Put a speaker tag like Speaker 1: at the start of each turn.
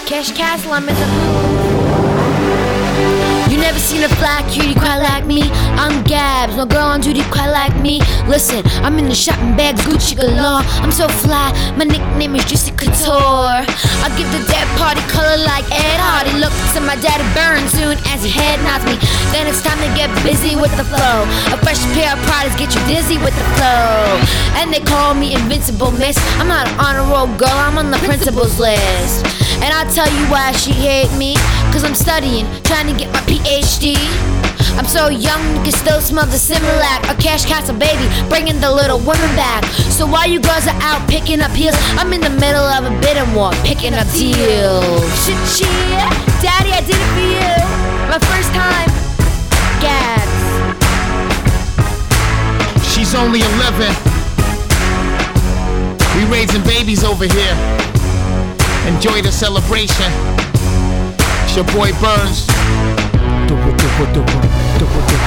Speaker 1: Cash Castle, I'm in the You never seen a fly cutie quite like me. I'm Gabs, no girl on duty quite like me. Listen, I'm in the shopping bags, Gucci galore. I'm so fly, my nickname is Juicy Couture. I give the dead party color like Ed Hardy. Look to my daddy burn soon as he head nods me. Then it's time to get busy with the flow. A fresh pair of products get you dizzy with the flow. And they call me Invincible Miss. I'm not an honor roll girl, I'm on the principal's list. And I'll tell you why she hate me. Cause I'm studying, trying to get my PhD. I'm so young, you can still smell the Similac. A Cash Castle baby, bringing the little women back. So while you girls are out picking up heels, I'm in the middle of a bidding war, picking up deals. Shit, daddy, I did it for you. My first time, Gabs.
Speaker 2: She's only 11. We raising babies over here. Enjoy the celebration. It's your boy Burns.